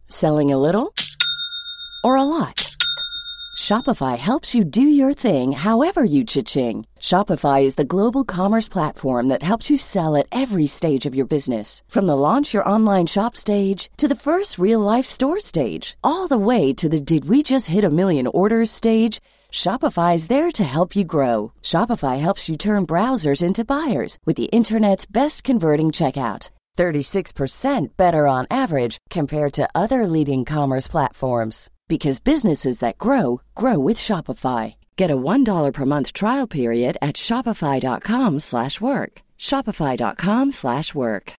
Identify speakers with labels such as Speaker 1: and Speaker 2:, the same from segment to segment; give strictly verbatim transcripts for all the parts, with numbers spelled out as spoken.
Speaker 1: Selling a little or a lot? Shopify helps you do your thing however you cha-ching. Shopify is the global commerce platform that helps you sell at every stage of your business. From the launch your online shop stage to the first real-life store stage, all the way to the did we just hit a million orders stage. Shopify is there to help you grow. Shopify helps you turn browsers into buyers with the internet's best converting checkout. thirty-six percent better on average compared to other leading commerce platforms. Because businesses that grow, grow with Shopify. Get a one dollar per month trial period at shopify.com slash work. Shopify.com slash work.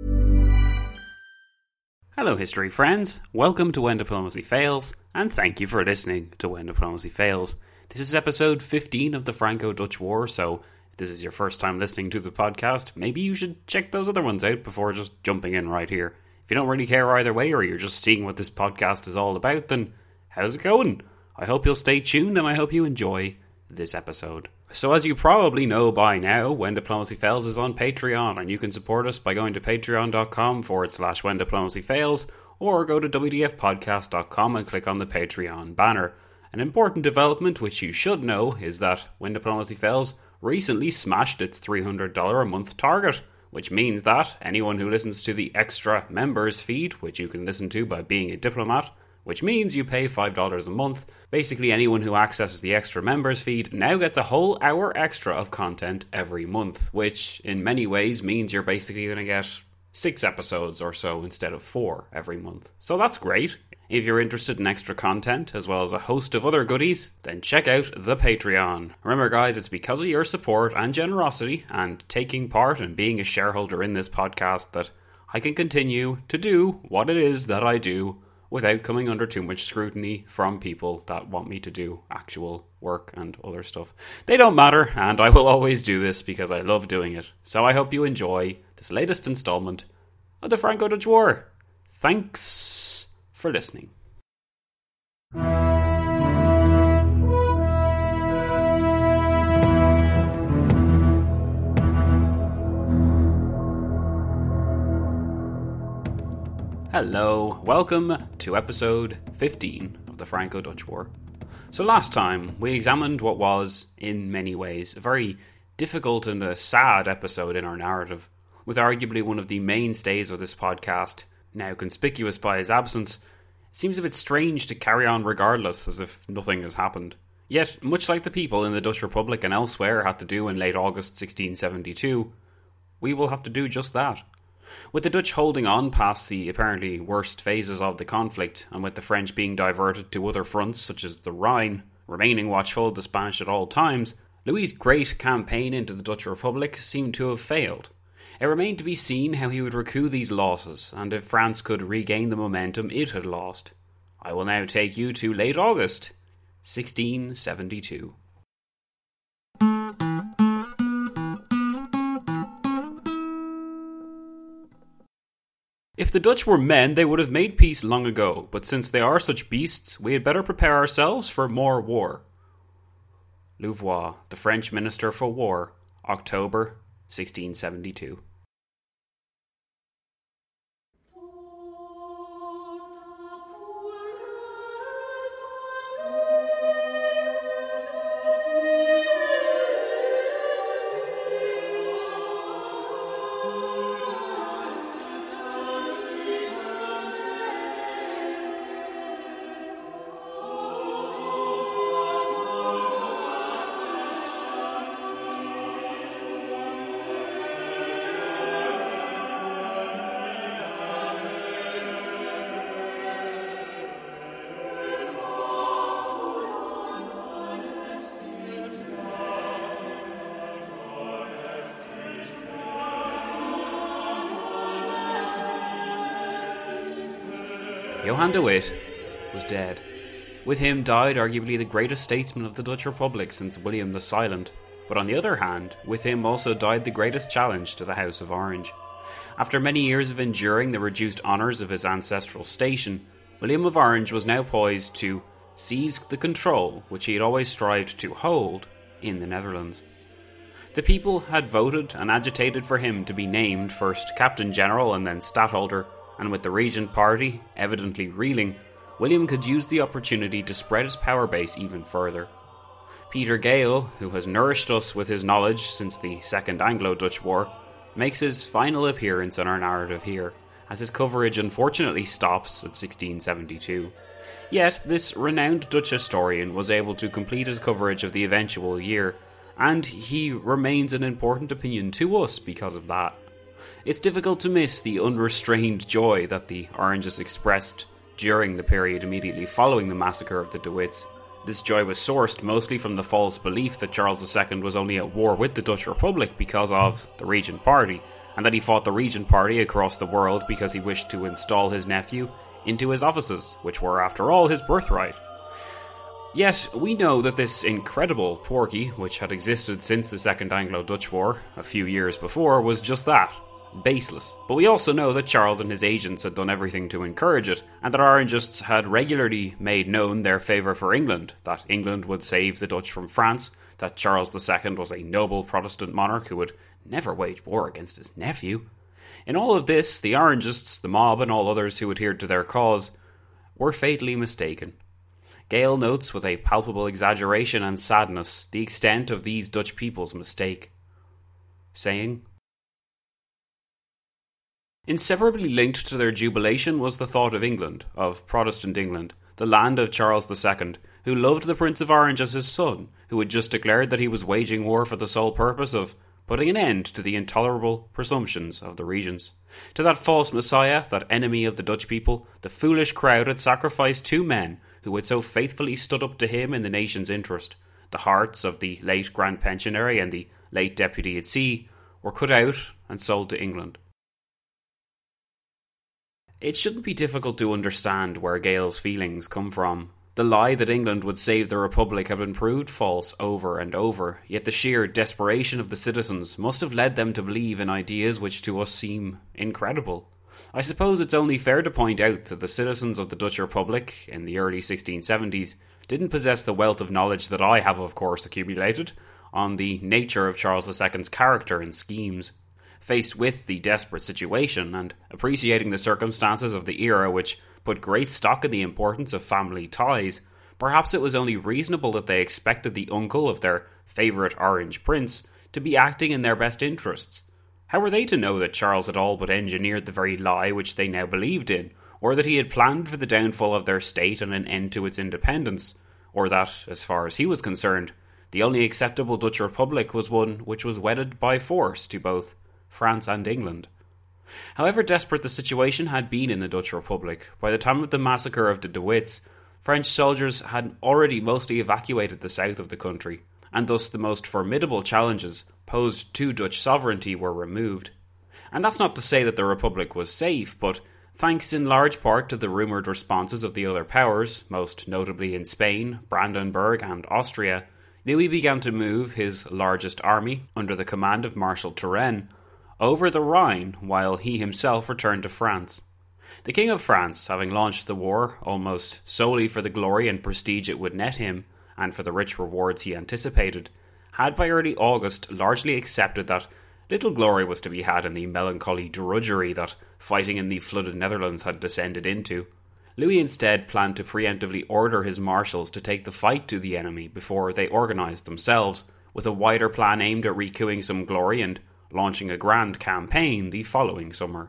Speaker 2: Hello history friends, welcome to When Diplomacy Fails, and thank you for listening to When Diplomacy Fails. This is episode fifteen of the Franco-Dutch War, so if this is your first time listening to the podcast, maybe you should check those other ones out before just jumping in right here. If you don't really care either way, or you're just seeing what this podcast is all about, then how's it going? I hope you'll stay tuned and I hope you enjoy this episode. So as you probably know by now, When Diplomacy Fails is on Patreon, and you can support us by going to patreon.com forward slash When Diplomacy Fails, or go to w d f podcast dot com and click on the Patreon banner. An important development which you should know is that When Diplomacy Fails recently smashed its three hundred dollars a month target, which means that anyone who listens to the extra members feed, which you can listen to by being a diplomat, which means you pay five dollars a month. Basically, anyone who accesses the extra members feed now gets a whole hour extra of content every month, which in many ways means you're basically going to get six episodes or so instead of four every month. So that's great. If you're interested in extra content, as well as a host of other goodies, then check out the Patreon. Remember guys, it's because of your support and generosity and taking part and being a shareholder in this podcast that I can continue to do what it is that I do without coming under too much scrutiny from people that want me to do actual work and other stuff. They don't matter, and I will always do this because I love doing it. So I hope you enjoy this latest installment of the Franco-Dutch War. Thanks for listening. Hello, welcome to episode fifteen of the Franco-Dutch War. So last time we examined what was, in many ways, a very difficult and a sad episode in our narrative, with arguably one of the mainstays of this podcast, now conspicuous by his absence. It seems a bit strange to carry on regardless, as if nothing has happened. Yet, much like the people in the Dutch Republic and elsewhere had to do in late August sixteen seventy-two, we will have to do just that. With the Dutch holding on past the apparently worst phases of the conflict, and with the French being diverted to other fronts such as the Rhine, remaining watchful of the Spanish at all times, Louis's great campaign into the Dutch Republic seemed to have failed. It remained to be seen how he would recoup these losses, and if France could regain the momentum it had lost. I will now take you to late August, sixteen seventy-two. If the Dutch were men, they would have made peace long ago, but since they are such beasts, we had better prepare ourselves for more war. Louvois, the French Minister for War, October sixteen seventy-two. Johan de Witt was dead. With him died arguably the greatest statesman of the Dutch Republic since William the Silent, but on the other hand, with him also died the greatest challenge to the House of Orange. After many years of enduring the reduced honours of his ancestral station, William of Orange was now poised to seize the control which he had always strived to hold in the Netherlands. The people had voted and agitated for him to be named first Captain General and then Stadtholder and with the Regent Party evidently reeling, William could use the opportunity to spread his power base even further. Peter Gale, who has nourished us with his knowledge since the Second Anglo-Dutch War, makes his final appearance in our narrative here, as his coverage unfortunately stops at sixteen seventy-two. Yet, this renowned Dutch historian was able to complete his coverage of the eventual year, and he remains an important opinion to us because of that. It's difficult to miss the unrestrained joy that the Orangists expressed during the period immediately following the massacre of the De Witts. This joy was sourced mostly from the false belief that Charles the Second was only at war with the Dutch Republic because of the Regent Party, and that he fought the Regent Party across the world because he wished to install his nephew into his offices, which were, after all, his birthright. Yet, we know that this incredible porky, which had existed since the Second Anglo-Dutch War, a few years before, was just that, baseless. But we also know that Charles and his agents had done everything to encourage it, and that Orangists had regularly made known their favour for England, that England would save the Dutch from France, that Charles the Second was a noble Protestant monarch who would never wage war against his nephew. In all of this, the Orangists, the mob, and all others who adhered to their cause were fatally mistaken. Gale notes with a palpable exaggeration and sadness the extent of these Dutch people's mistake, saying, "Inseparably linked to their jubilation was the thought of England, of Protestant England, the land of Charles the Second, who loved the Prince of Orange as his son, who had just declared that he was waging war for the sole purpose of putting an end to the intolerable presumptions of the regents. To that false messiah, that enemy of the Dutch people, the foolish crowd had sacrificed two men who had so faithfully stood up to him in the nation's interest. The hearts of the late Grand Pensionary and the late Deputy at Sea were cut out and sold to England." It shouldn't be difficult to understand where Gale's feelings come from. The lie that England would save the Republic had been proved false over and over, yet the sheer desperation of the citizens must have led them to believe in ideas which to us seem incredible. I suppose it's only fair to point out that the citizens of the Dutch Republic in the early sixteen seventies didn't possess the wealth of knowledge that I have, of course, accumulated on the nature of Charles the Second's character and schemes. Faced with the desperate situation, and appreciating the circumstances of the era which put great stock in the importance of family ties, perhaps it was only reasonable that they expected the uncle of their favourite Orange Prince to be acting in their best interests. How were they to know that Charles had all but engineered the very lie which they now believed in, or that he had planned for the downfall of their state and an end to its independence, or that, as far as he was concerned, the only acceptable Dutch Republic was one which was wedded by force to both France and England? However desperate the situation had been in the Dutch Republic, by the time of the massacre of the De Witts, French soldiers had already mostly evacuated the south of the country, and thus the most formidable challenges posed to Dutch sovereignty were removed. And that's not to say that the Republic was safe, but thanks in large part to the rumoured responses of the other powers, most notably in Spain, Brandenburg and Austria, Louis began to move his largest army, under the command of Marshal Turenne, over the Rhine, while he himself returned to France. The King of France, having launched the war almost solely for the glory and prestige it would net him, and for the rich rewards he anticipated, had by early August largely accepted that little glory was to be had in the melancholy drudgery that fighting in the flooded Netherlands had descended into. Louis instead planned to preemptively order his marshals to take the fight to the enemy before they organised themselves, with a wider plan aimed at recouping some glory and launching a grand campaign the following summer.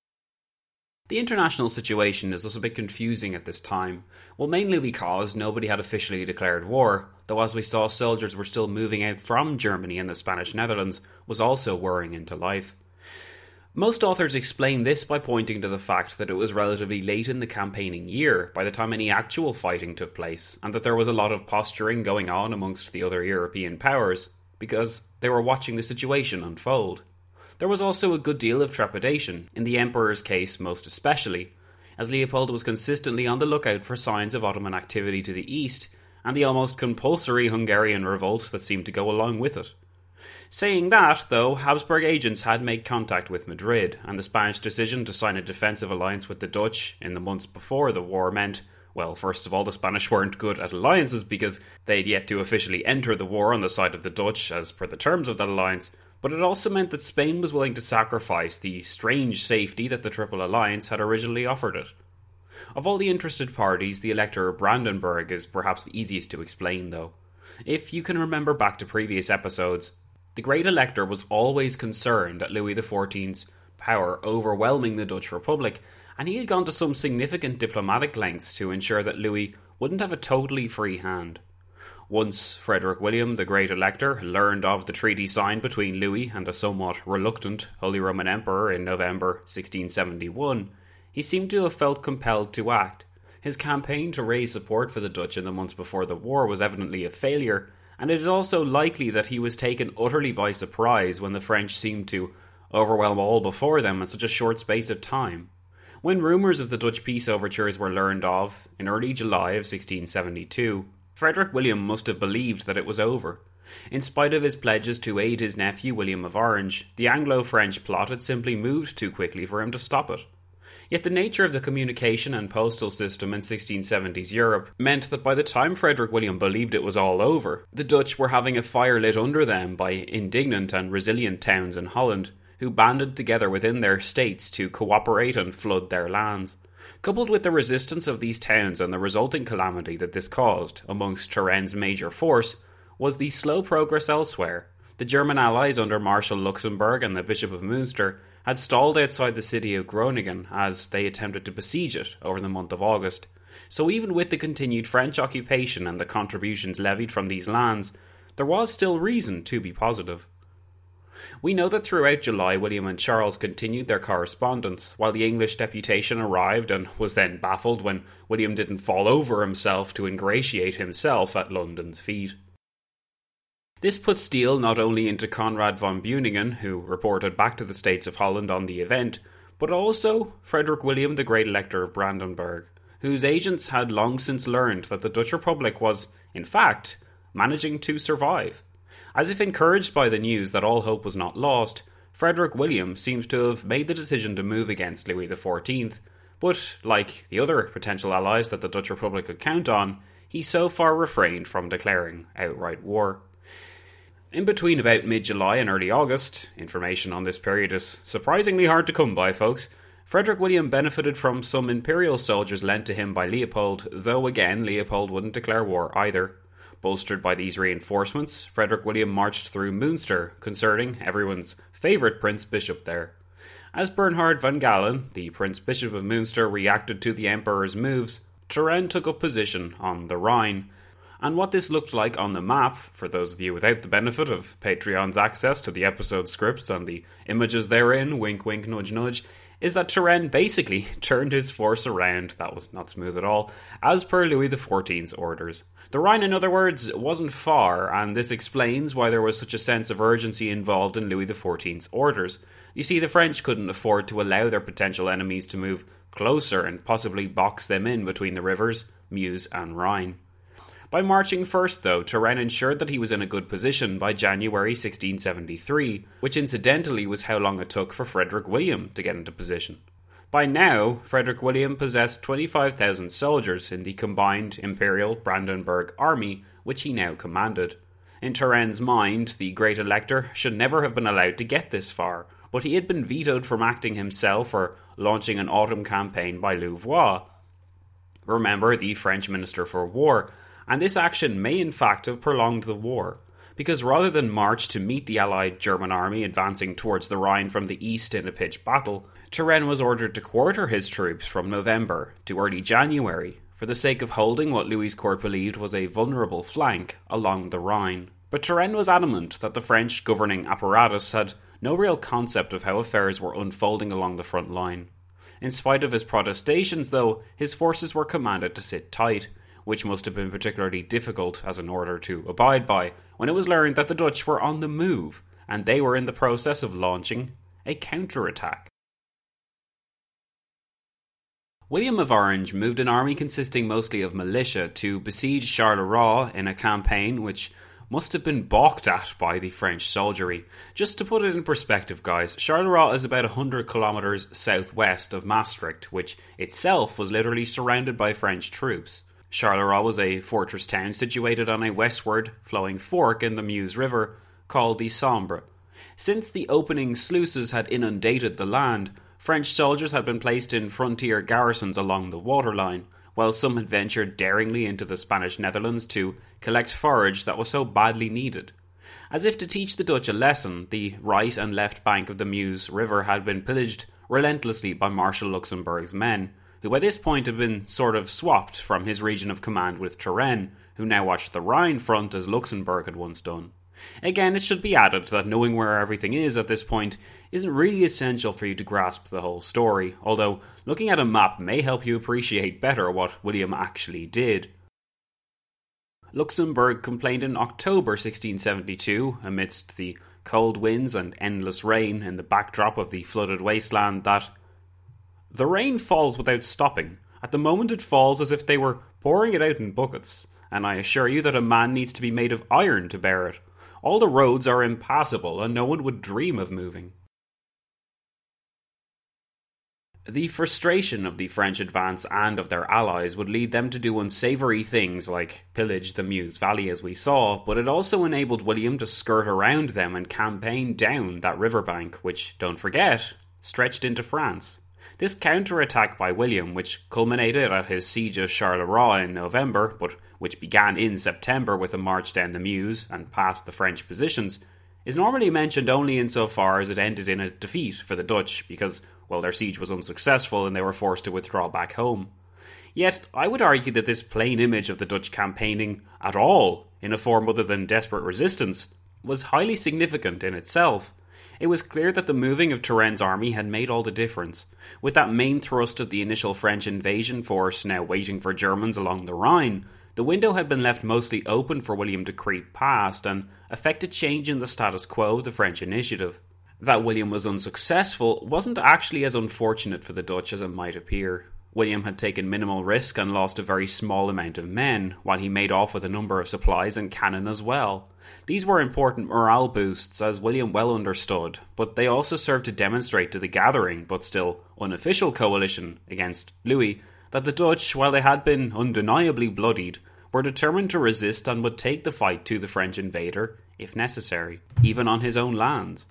Speaker 2: The international situation is thus a bit confusing at this time, well mainly because nobody had officially declared war, though as we saw soldiers were still moving out from Germany and the Spanish Netherlands was also whirring into life. Most authors explain this by pointing to the fact that it was relatively late in the campaigning year by the time any actual fighting took place, and that there was a lot of posturing going on amongst the other European powers, because they were watching the situation unfold. There was also a good deal of trepidation, in the Emperor's case most especially, as Leopold was consistently on the lookout for signs of Ottoman activity to the east, and the almost compulsory Hungarian revolt that seemed to go along with it. Saying that, though, Habsburg agents had made contact with Madrid, and the Spanish decision to sign a defensive alliance with the Dutch in the months before the war meant Well, first of all, the Spanish weren't good at alliances because they'd yet to officially enter the war on the side of the Dutch as per the terms of that alliance, but it also meant that Spain was willing to sacrifice the strange safety that the Triple Alliance had originally offered it. Of all the interested parties, the Elector of Brandenburg is perhaps the easiest to explain, though. If you can remember back to previous episodes, the Great Elector was always concerned at Louis the fourteenth's power overwhelming the Dutch Republic, and he had gone to some significant diplomatic lengths to ensure that Louis wouldn't have a totally free hand. Once Frederick William, the Great Elector, learned of the treaty signed between Louis and a somewhat reluctant Holy Roman Emperor in November sixteen seventy-one, he seemed to have felt compelled to act. His campaign to raise support for the Dutch in the months before the war was evidently a failure, and it is also likely that he was taken utterly by surprise when the French seemed to overwhelm all before them in such a short space of time. When rumours of the Dutch peace overtures were learned of in early July of sixteen seventy-two, Frederick William must have believed that it was over. In spite of his pledges to aid his nephew William of Orange, the Anglo-French plot had simply moved too quickly for him to stop it. Yet the nature of the communication and postal system in sixteen seventies Europe meant that by the time Frederick William believed it was all over, the Dutch were having a fire lit under them by indignant and resilient towns in Holland, who banded together within their states to cooperate and flood their lands. Coupled with the resistance of these towns and the resulting calamity that this caused amongst Turenne's major force, was the slow progress elsewhere. The German allies under Marshal Luxemburg and the Bishop of Münster had stalled outside the city of Groningen as they attempted to besiege it over the month of August. So even with the continued French occupation and the contributions levied from these lands, there was still reason to be positive. We know that throughout July, William and Charles continued their correspondence, while the English deputation arrived and was then baffled when William didn't fall over himself to ingratiate himself at London's feet. This put steel not only into Conrad von Beuningen, who reported back to the States of Holland on the event, but also Frederick William, the Great Elector of Brandenburg, whose agents had long since learned that the Dutch Republic was, in fact, managing to survive. As if encouraged by the news that all hope was not lost, Frederick William seems to have made the decision to move against Louis the fourteenth, but, like the other potential allies that the Dutch Republic could count on, he so far refrained from declaring outright war. In between about mid-July and early August, information on this period is surprisingly hard to come by, folks, Frederick William benefited from some imperial soldiers lent to him by Leopold, though again Leopold wouldn't declare war either. Bolstered by these reinforcements, Frederick William marched through Münster, concerning everyone's favourite Prince Bishop there. As Bernhard von Galen, the Prince Bishop of Münster, reacted to the Emperor's moves, Turenne took up position on the Rhine. And what this looked like on the map, for those of you without the benefit of Patreon's access to the episode scripts and the images therein, wink wink nudge nudge, is that Turenne basically turned his force around, that was not smooth at all, as per Louis the fourteenth's orders. The Rhine, in other words, wasn't far, and this explains why there was such a sense of urgency involved in Louis the fourteenth's orders. You see, the French couldn't afford to allow their potential enemies to move closer and possibly box them in between the rivers, Meuse and Rhine. By marching first, though, Turenne ensured that he was in a good position by January sixteen seventy-three, which incidentally was how long it took for Frederick William to get into position. By now, Frederick William possessed twenty-five thousand soldiers in the combined Imperial Brandenburg army, which he now commanded. In Turenne's mind, the Great Elector should never have been allowed to get this far, but he had been vetoed from acting himself or launching an autumn campaign by Louvois, remember, the French Minister for War, and this action may in fact have prolonged the war, because rather than march to meet the allied German army advancing towards the Rhine from the east in a pitched battle, Turenne was ordered to quarter his troops from November to early January, for the sake of holding what Louis's court believed was a vulnerable flank along the Rhine. But Turenne was adamant that the French governing apparatus had no real concept of how affairs were unfolding along the front line. In spite of his protestations, though, his forces were commanded to sit tight, which must have been particularly difficult as an order to abide by when it was learned that the Dutch were on the move and they were in the process of launching a counterattack. William of Orange moved an army consisting mostly of militia to besiege Charleroi in a campaign which must have been balked at by the French soldiery. Just to put it in perspective, guys, Charleroi is about one hundred kilometres southwest of Maastricht, which itself was literally surrounded by French troops. Charleroi was a fortress town situated on a westward flowing fork in the Meuse River called the Sambre. Since the opening sluices had inundated the land, French soldiers had been placed in frontier garrisons along the waterline, while some had ventured daringly into the Spanish Netherlands to collect forage that was so badly needed. As if to teach the Dutch a lesson, the right and left bank of the Meuse River had been pillaged relentlessly by Marshal Luxemburg's men, who by this point had been sort of swapped from his region of command with Turenne, who now watched the Rhine front as Luxemburg had once done. Again, it should be added that knowing where everything is at this point isn't really essential for you to grasp the whole story, although looking at a map may help you appreciate better what William actually did. Luxemburg complained in October sixteen seventy-two, amidst the cold winds and endless rain in the backdrop of the flooded wasteland, that the rain falls without stopping. At the moment it falls as if they were pouring it out in buckets, and I assure you that a man needs to be made of iron to bear it. All the roads are impassable, and no one would dream of moving. The frustration of the French advance and of their allies would lead them to do unsavoury things like pillage the Meuse Valley as we saw, but it also enabled William to skirt around them and campaign down that riverbank, which, don't forget, stretched into France. This counter-attack by William, which culminated at his siege of Charleroi in November, but which began in September with a march down the Meuse and past the French positions, is normally mentioned only insofar as it ended in a defeat for the Dutch, because, well, their siege was unsuccessful and they were forced to withdraw back home. Yet, I would argue that this plain image of the Dutch campaigning at all, in a form other than desperate resistance, was highly significant in itself. It was clear that the moving of Turenne's army had made all the difference. With that main thrust of the initial French invasion force now waiting for Germans along the Rhine, the window had been left mostly open for William to creep past and effect a change in the status quo of the French initiative. That William was unsuccessful wasn't actually as unfortunate for the Dutch as it might appear. William had taken minimal risk and lost a very small amount of men, while he made off with a number of supplies and cannon as well. These were important morale boosts, as William well understood, but they also served to demonstrate to the gathering, but still unofficial coalition against Louis, that the Dutch, while they had been undeniably bloodied, were determined to resist and would take the fight to the French invader, if necessary, even on his own lands.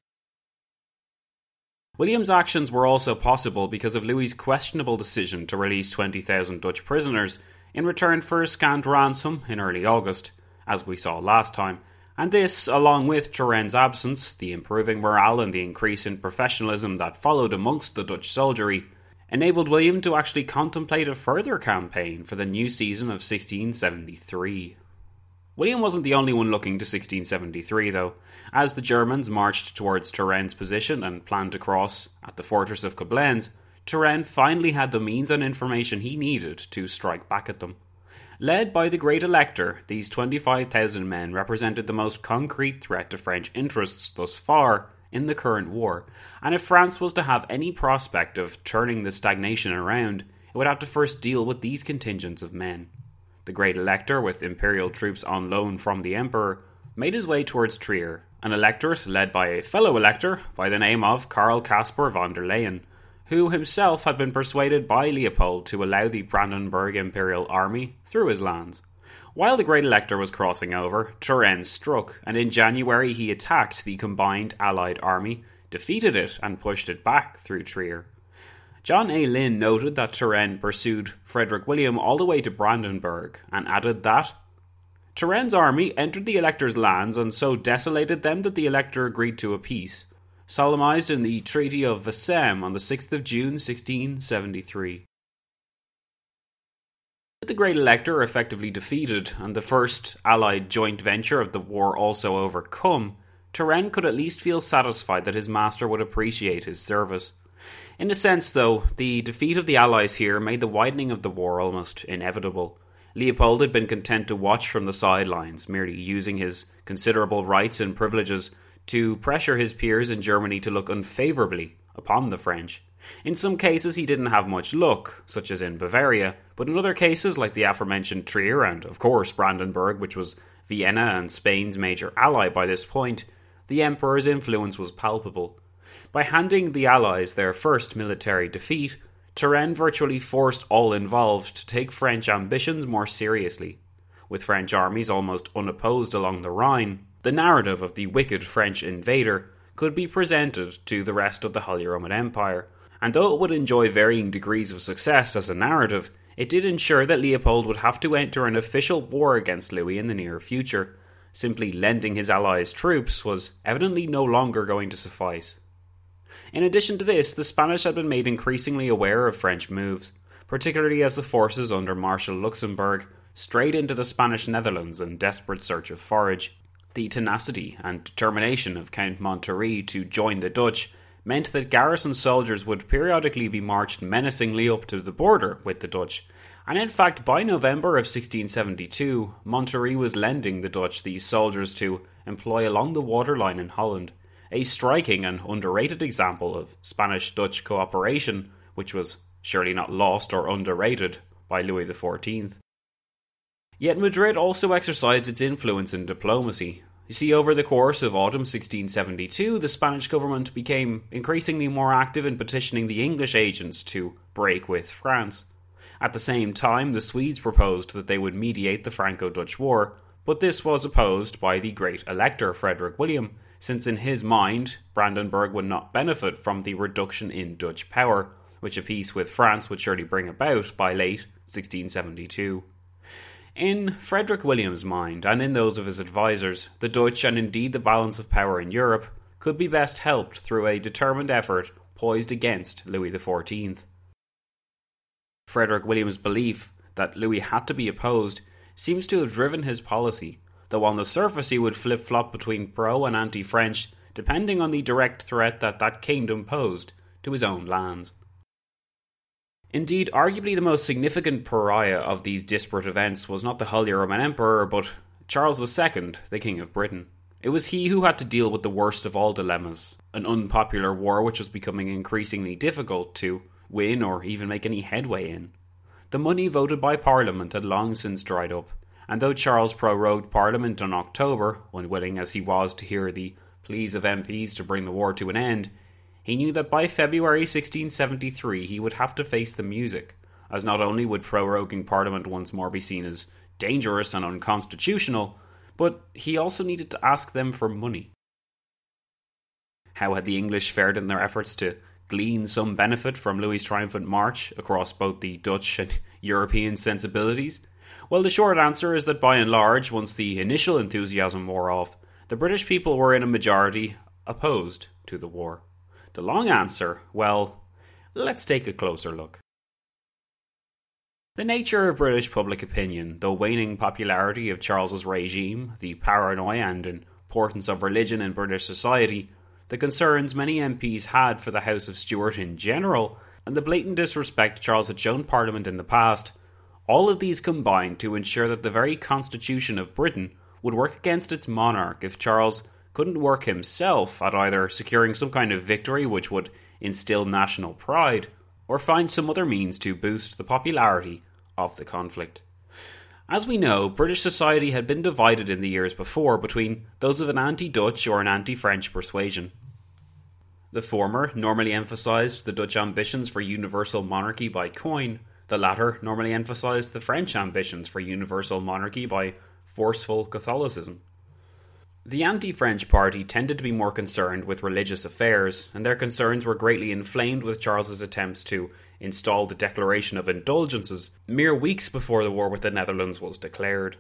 Speaker 2: William's actions were also possible because of Louis's questionable decision to release twenty thousand Dutch prisoners in return for a scant ransom in early August, as we saw last time, and this, along with Turenne's absence, the improving morale and the increase in professionalism that followed amongst the Dutch soldiery, enabled William to actually contemplate a further campaign for the new season of sixteen seventy-three. William wasn't the only one looking to sixteen seventy-three, though. As the Germans marched towards Turenne's position and planned to cross at the fortress of Koblenz, Turenne finally had the means and information he needed to strike back at them. Led by the Great Elector, these twenty-five thousand men represented the most concrete threat to French interests thus far in the current war, and if France was to have any prospect of turning the stagnation around, it would have to first deal with these contingents of men. The Great Elector, with imperial troops on loan from the Emperor, made his way towards Trier, an electorate led by a fellow elector by the name of Karl Caspar von der Leyen, who himself had been persuaded by Leopold to allow the Brandenburg Imperial Army through his lands. While the Great Elector was crossing over, Turenne struck, and in January he attacked the combined Allied army, defeated it, and pushed it back through Trier. John A. Lynn noted that Turenne pursued Frederick William all the way to Brandenburg, and added that Turenne's army entered the Elector's lands and so desolated them that the Elector agreed to a peace, solemnized in the Treaty of Versem on the sixth of June sixteen seventy-three. With the Great Elector effectively defeated and the first Allied joint venture of the war also overcome, Turenne could at least feel satisfied that his master would appreciate his service. In a sense, though, the defeat of the Allies here made the widening of the war almost inevitable. Leopold had been content to watch from the sidelines, merely using his considerable rights and privileges to pressure his peers in Germany to look unfavourably upon the French. In some cases he didn't have much luck, such as in Bavaria, but in other cases, like the aforementioned Trier and, of course, Brandenburg, which was Vienna and Spain's major ally by this point, the Emperor's influence was palpable. By handing the Allies their first military defeat, Turenne virtually forced all involved to take French ambitions more seriously. With French armies almost unopposed along the Rhine, the narrative of the wicked French invader could be presented to the rest of the Holy Roman Empire, and though it would enjoy varying degrees of success as a narrative, it did ensure that Leopold would have to enter an official war against Louis in the near future. Simply lending his allies troops was evidently no longer going to suffice. In addition to this, the Spanish had been made increasingly aware of French moves, particularly as the forces under Marshal Luxemburg strayed into the Spanish Netherlands in desperate search of forage. The tenacity and determination of Count Monterrey to join the Dutch meant that garrison soldiers would periodically be marched menacingly up to the border with the Dutch, and in fact by November of sixteen seventy-two, Monterrey was lending the Dutch these soldiers to employ along the waterline in Holland, a striking and underrated example of Spanish-Dutch cooperation, which was surely not lost or underrated by Louis the fourteenth. Yet Madrid also exercised its influence in diplomacy. You see, over the course of autumn sixteen seventy-two, the Spanish government became increasingly more active in petitioning the English agents to break with France. At the same time, the Swedes proposed that they would mediate the Franco-Dutch War, but this was opposed by the great Elector Frederick William, since in his mind, Brandenburg would not benefit from the reduction in Dutch power, which a peace with France would surely bring about by late sixteen seventy-two. In Frederick William's mind, and in those of his advisers, the Dutch, and indeed the balance of power in Europe, could be best helped through a determined effort poised against Louis the fourteenth. Frederick William's belief that Louis had to be opposed seems to have driven his policy, though on the surface he would flip-flop between pro- and anti-French, depending on the direct threat that that kingdom posed to his own lands. Indeed, arguably the most significant pariah of these disparate events was not the Holy Roman Emperor, but Charles the Second, the King of Britain. It was he who had to deal with the worst of all dilemmas, an unpopular war which was becoming increasingly difficult to win or even make any headway in. The money voted by Parliament had long since dried up, and though Charles prorogued Parliament in October, unwilling as he was to hear the pleas of M Ps to bring the war to an end, he knew that by February sixteen seventy-three he would have to face the music, as not only would proroguing Parliament once more be seen as dangerous and unconstitutional, but he also needed to ask them for money. How had the English fared in their efforts to glean some benefit from Louis's triumphant march across both the Dutch and European sensibilities? Well, the short answer is that by and large, once the initial enthusiasm wore off, the British people were in a majority opposed to the war. The long answer, well, let's take a closer look. The nature of British public opinion, the waning popularity of Charles's regime, the paranoia and importance of religion in British society, the concerns many M Ps had for the House of Stuart in general, and the blatant disrespect Charles had shown Parliament in the past, all of these combined to ensure that the very constitution of Britain would work against its monarch if Charles couldn't work himself at either securing some kind of victory which would instill national pride, or find some other means to boost the popularity of the conflict. As we know, British society had been divided in the years before between those of an anti-Dutch or an anti-French persuasion. The former normally emphasised the Dutch ambitions for universal monarchy by coin, the latter normally emphasised the French ambitions for universal monarchy by forceful Catholicism. The anti-French party tended to be more concerned with religious affairs, and their concerns were greatly inflamed with Charles's attempts to install the Declaration of Indulgences mere weeks before the war with the Netherlands was declared.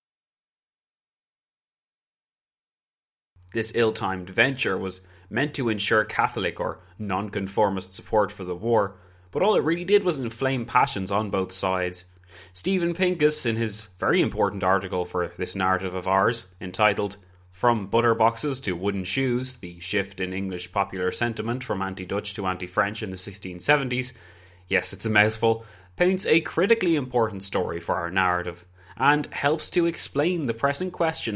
Speaker 2: This ill-timed venture was meant to ensure Catholic or nonconformist support for the war, but all it really did was inflame passions on both sides. Stephen Pincus, in his very important article for this narrative of ours, entitled From Butter Boxes to Wooden Shoes, the shift in English popular sentiment from anti-Dutch to anti-French in the sixteen seventies, yes, it's a mouthful, paints a critically important story for our narrative, and helps to explain the pressing question of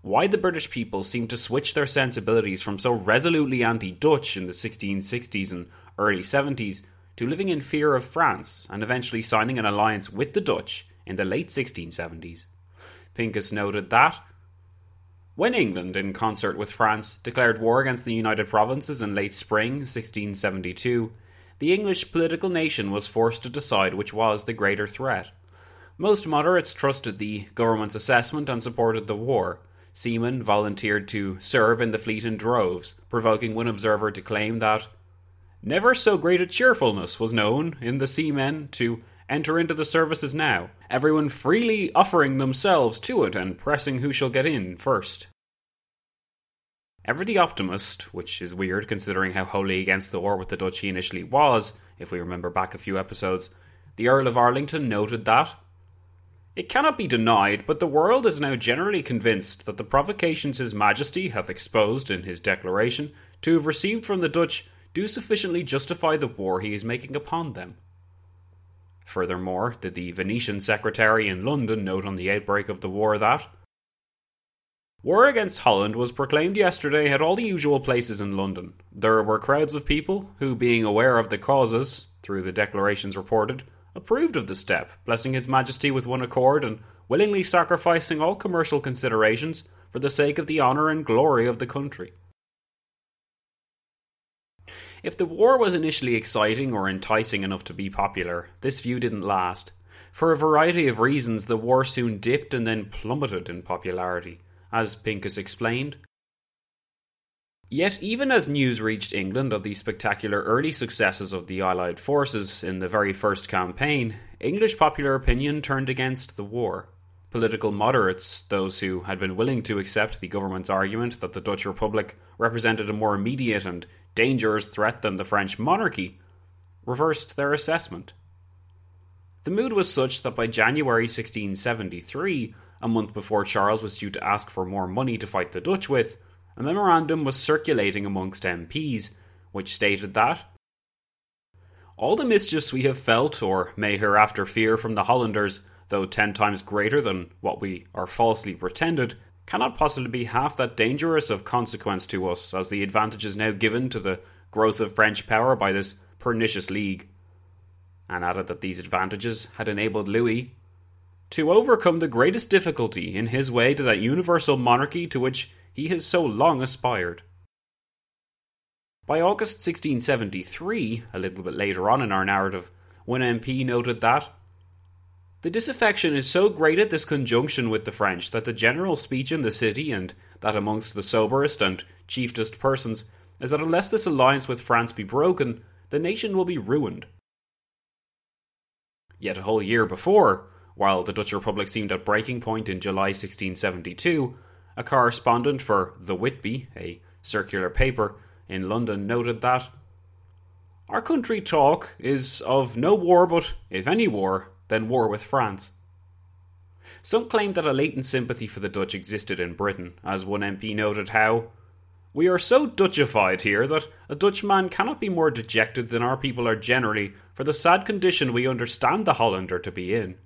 Speaker 2: why the British people seemed to switch their sensibilities from so resolutely anti-Dutch in the sixteen sixties and early seventies to living in fear of France and eventually signing an alliance with the Dutch in the late sixteen seventies. Pincus noted that when England, in concert with France, declared war against the United Provinces in late spring sixteen seventy-two, the English political nation was forced to decide which was the greater threat. Most moderates trusted the government's assessment and supported the war. Seamen volunteered to serve in the fleet in droves, provoking one observer to claim that never so great a cheerfulness was known in the seamen to enter into the services now, everyone freely offering themselves to it and pressing who shall get in first. Ever the optimist, which is weird considering how wholly against the war with the Dutch he initially was, if we remember back a few episodes, the Earl of Arlington noted that it cannot be denied, but the world is now generally convinced that the provocations His Majesty hath exposed in his declaration to have received from the Dutch do sufficiently justify the war he is making upon them. Furthermore, did the Venetian secretary in London note on the outbreak of the war that war against Holland was proclaimed yesterday at all the usual places in London. There were crowds of people who, being aware of the causes, through the declarations reported, approved of the step, blessing His Majesty with one accord and willingly sacrificing all commercial considerations for the sake of the honour and glory of the country. If the war was initially exciting or enticing enough to be popular, this view didn't last. For a variety of reasons, the war soon dipped and then plummeted in popularity, as Pincus explained. Yet even as news reached England of the spectacular early successes of the Allied forces in the very first campaign, English popular opinion turned against the war. Political moderates, those who had been willing to accept the government's argument that the Dutch Republic represented a more immediate and dangerous threat than the French monarchy, reversed their assessment. The mood was such that by January sixteen seventy-three, a month before Charles was due to ask for more money to fight the Dutch with, a memorandum was circulating amongst M Ps, which stated that all the mischiefs we have felt, or may hereafter fear from the Hollanders, though ten times greater than what we are falsely pretended, cannot possibly be half that dangerous of consequence to us as the advantages now given to the growth of French power by this pernicious league, and added that these advantages had enabled Louis to overcome the greatest difficulty in his way to that universal monarchy to which he has so long aspired. By August sixteen seventy-three, a little bit later on in our narrative, one M P noted that the disaffection is so great at this conjunction with the French that the general speech in the city, and that amongst the soberest and chieftest persons, is that unless this alliance with France be broken, the nation will be ruined. Yet a whole year before, while the Dutch Republic seemed at breaking point in July sixteen seventy-two, a correspondent for The Whitby, a circular paper in London, noted that our country talk is of no war but, if any war, then war with France. Some claimed that a latent sympathy for the Dutch existed in Britain, as one M P noted how we are so Dutchified here that a Dutchman cannot be more dejected than our people are generally for the sad condition we understand the Hollander to be in.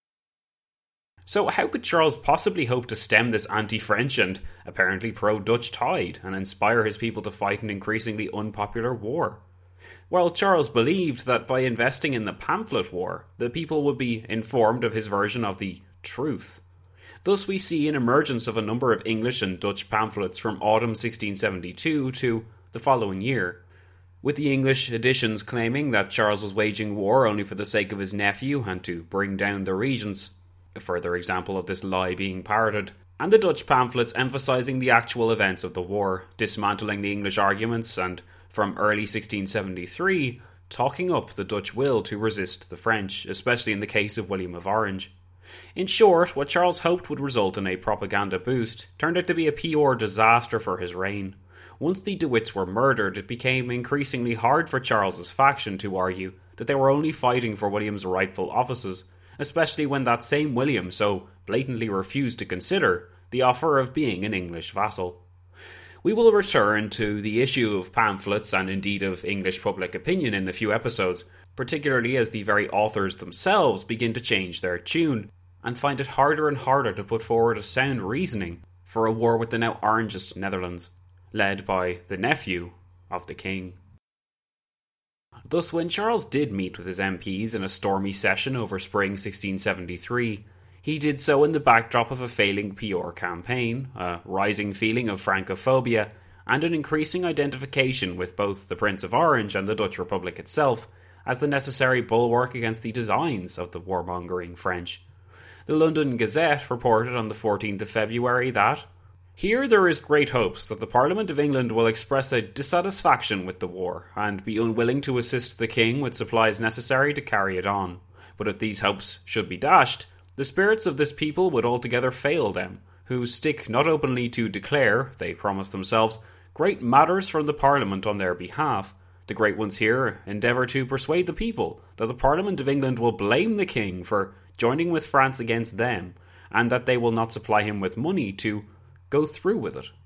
Speaker 2: So how could Charles possibly hope to stem this anti-French and apparently pro-Dutch tide and inspire his people to fight an increasingly unpopular war? Well, Charles believed that by investing in the pamphlet war, the people would be informed of his version of the truth. Thus we see an emergence of a number of English and Dutch pamphlets from autumn sixteen seventy-two to the following year, with the English editions claiming that Charles was waging war only for the sake of his nephew and to bring down the regents, a further example of this lie being parroted, and the Dutch pamphlets emphasising the actual events of the war, dismantling the English arguments, and from early sixteen seventy-three, talking up the Dutch will to resist the French, especially in the case of William of Orange. In short, what Charles hoped would result in a propaganda boost turned out to be a pure disaster for his reign. Once the De Witts were murdered, it became increasingly hard for Charles's faction to argue that they were only fighting for William's rightful offices, especially when that same William so blatantly refused to consider the offer of being an English vassal. We will return to the issue of pamphlets and indeed of English public opinion in a few episodes, particularly as the very authors themselves begin to change their tune and find it harder and harder to put forward a sound reasoning for a war with the now orangist Netherlands, led by the nephew of the king. Thus, when Charles did meet with his M Ps in a stormy session over spring sixteen seventy-three, he did so in the backdrop of a failing P R campaign, a rising feeling of Francophobia, and an increasing identification with both the Prince of Orange and the Dutch Republic itself as the necessary bulwark against the designs of the warmongering French. The London Gazette reported on the fourteenth of February that, "Here there is great hopes that the Parliament of England will express a dissatisfaction with the war, and be unwilling to assist the King with supplies necessary to carry it on. But if these hopes should be dashed, the spirits of this people would altogether fail them, who stick not openly to declare, they promise themselves, great matters from the Parliament on their behalf. The great ones here endeavour to persuade the people that the Parliament of England will blame the King for joining with France against them, and that they will not supply him with money to go through with it."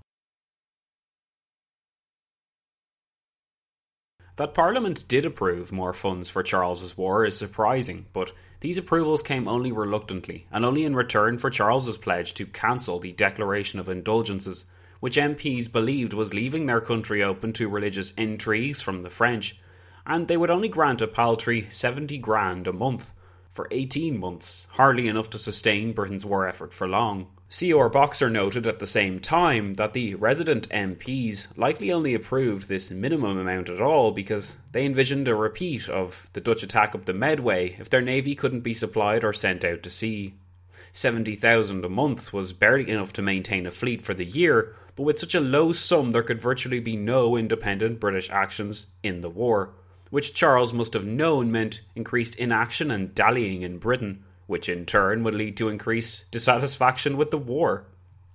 Speaker 2: That Parliament did approve more funds for Charles's war is surprising, but these approvals came only reluctantly, and only in return for Charles's pledge to cancel the Declaration of Indulgences, which M Ps believed was leaving their country open to religious intrigues from the French, and they would only grant a paltry seventy grand a month for eighteen months, hardly enough to sustain Britain's war effort for long. C R Boxer noted at the same time that the resident M Ps likely only approved this minimum amount at all because they envisioned a repeat of the Dutch attack up the Medway if their navy couldn't be supplied or sent out to sea. seventy thousand a month was barely enough to maintain a fleet for the year, but with such a low sum there could virtually be no independent British actions in the war, which Charles must have known meant increased inaction and dallying in Britain, which in turn would lead to increased dissatisfaction with the war.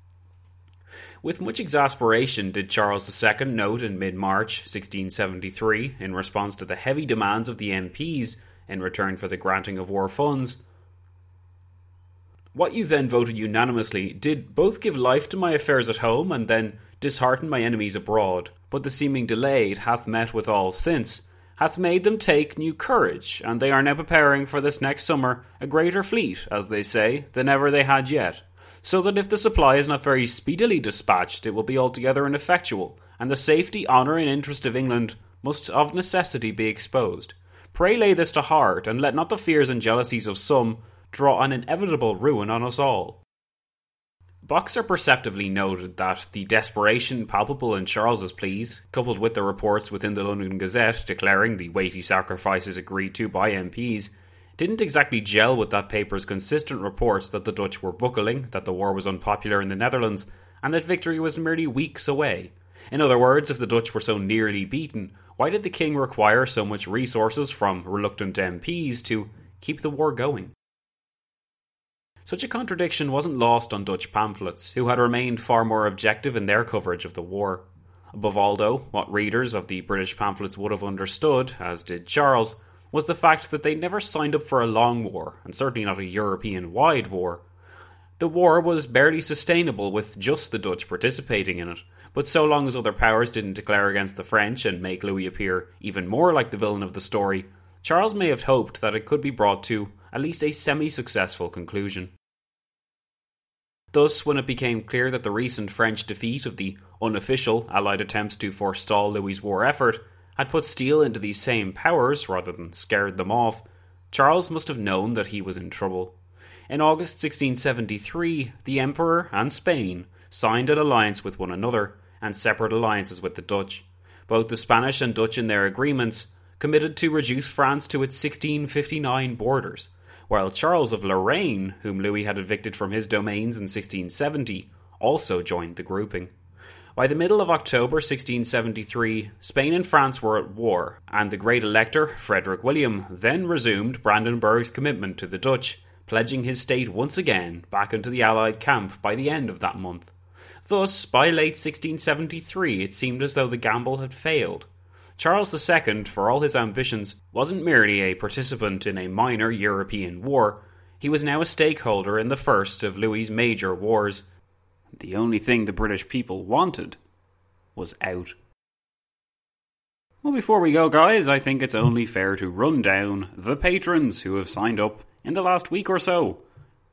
Speaker 2: With much exasperation did Charles the Second note in mid-March sixteen seventy-three, in response to the heavy demands of the M Ps in return for the granting of war funds, "What you then voted unanimously did both give life to my affairs at home and then dishearten my enemies abroad, but the seeming delay it hath met with all since hath made them take new courage, and they are now preparing for this next summer a greater fleet, as they say, than ever they had yet, so that if the supply is not very speedily dispatched it will be altogether ineffectual, and the safety, honour, and interest of England must of necessity be exposed. Pray lay this to heart, and let not the fears and jealousies of some draw an inevitable ruin on us all." Boxer perceptively noted that the desperation palpable in Charles's pleas, coupled with the reports within the London Gazette declaring the weighty sacrifices agreed to by M Ps, didn't exactly gel with that paper's consistent reports that the Dutch were buckling, that the war was unpopular in the Netherlands, and that victory was merely weeks away. In other words, if the Dutch were so nearly beaten, why did the King require so much resources from reluctant M Ps to keep the war going? Such a contradiction wasn't lost on Dutch pamphlets, who had remained far more objective in their coverage of the war. Above all, though, what readers of the British pamphlets would have understood, as did Charles, was the fact that they never signed up for a long war, and certainly not a European-wide war. The war was barely sustainable with just the Dutch participating in it, but so long as other powers didn't declare against the French and make Louis appear even more like the villain of the story, Charles may have hoped that it could be brought to at least a semi-successful conclusion. Thus, when it became clear that the recent French defeat of the unofficial Allied attempts to forestall Louis's war effort had put steel into these same powers rather than scared them off, Charles must have known that he was in trouble. In August sixteen seventy-three, the Emperor and Spain signed an alliance with one another and separate alliances with the Dutch. Both the Spanish and Dutch in their agreements committed to reduce France to its sixteen fifty-nine borders, while Charles of Lorraine, whom Louis had evicted from his domains in sixteen seventy, also joined the grouping. By the middle of October sixteen seventy-three, Spain and France were at war, and the great elector, Frederick William, then resumed Brandenburg's commitment to the Dutch, pledging his state once again back into the Allied camp by the end of that month. Thus, by late sixteen seventy-three, it seemed as though the gamble had failed. Charles the Second, for all his ambitions, wasn't merely a participant in a minor European war. He was now a stakeholder in the first of Louis's major wars. The only thing the British people wanted was out. Well, before we go, guys, I think it's only fair to run down the patrons who have signed up in the last week or so.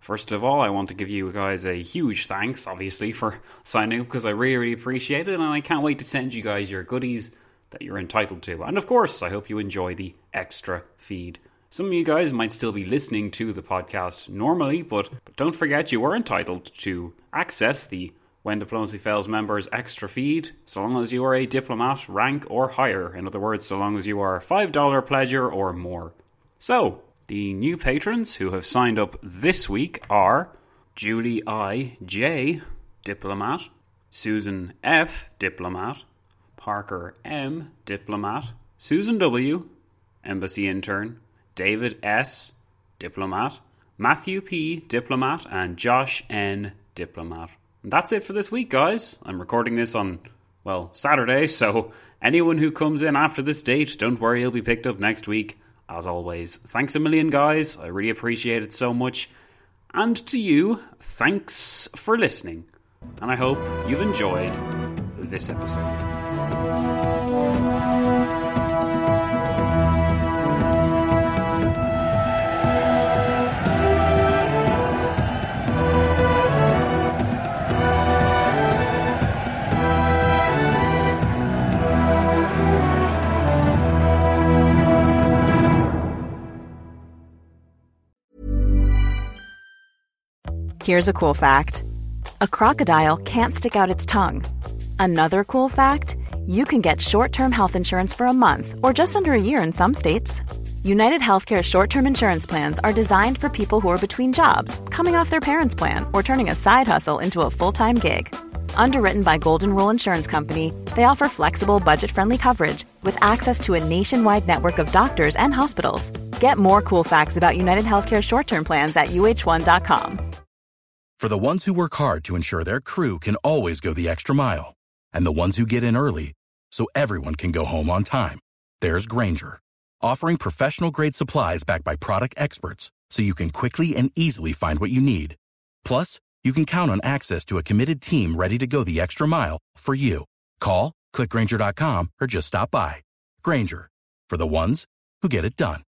Speaker 2: First of all, I want to give you guys a huge thanks, obviously, for signing up, because I really, really appreciate it, and I can't wait to send you guys your goodies that you're entitled to. And of course, I hope you enjoy the extra feed. Some of you guys might still be listening to the podcast normally, but, but don't forget you are entitled to access the When Diplomacy Fails members extra feed, so long as you are a diplomat rank or higher. In other words, so long as you are a five dollars pledger or more. So, the new patrons who have signed up this week are Julie I. J. Diplomat, Susan F. Diplomat, Parker M. Diplomat, Susan W. Embassy Intern, David S. Diplomat, Matthew P. Diplomat, and Josh N. Diplomat. And that's it for this week, guys. I'm recording this on, well, Saturday, so anyone who comes in after this date, don't worry, he'll be picked up next week. As always, thanks a million, guys. I really appreciate it so much. And to you, thanks for listening. And I hope you've enjoyed this episode.
Speaker 3: Here's a cool fact. A crocodile can't stick out its tongue. Another cool fact, you can get short-term health insurance for a month or just under a year in some states. United Healthcare short-term insurance plans are designed for people who are between jobs, coming off their parents' plan, or turning a side hustle into a full-time gig. Underwritten by Golden Rule Insurance Company, they offer flexible, budget-friendly coverage with access to a nationwide network of doctors and hospitals. Get more cool facts about United Healthcare short-term plans at U H one dot com.
Speaker 4: For the ones who work hard to ensure their crew can always go the extra mile, and the ones who get in early so everyone can go home on time, there's Grainger, offering professional-grade supplies backed by product experts so you can quickly and easily find what you need. Plus, you can count on access to a committed team ready to go the extra mile for you. Call, click Grainger dot com, or just stop by. Grainger, for the ones who get it done.